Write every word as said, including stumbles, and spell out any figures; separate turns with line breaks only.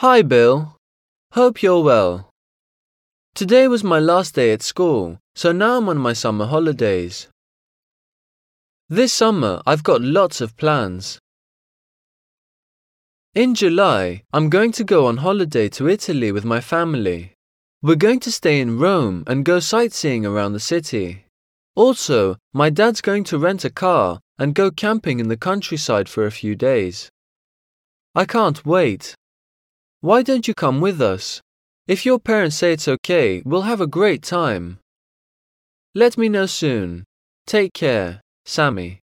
Hi, Bill. Hope you're well. Today was my last day at school, so now I'm on my summer holidays. This summer, I've got lots of plans. In July, I'm going to go on holiday to Italy with my family. We're going to stay in Rome and go sightseeing around the city. Also, my dad's going to rent a car and go camping in the countryside for a few days. I can't wait. Why don't you come with us? If your parents say it's okay, we'll have a great time. Let me know soon. Take care, Sammy.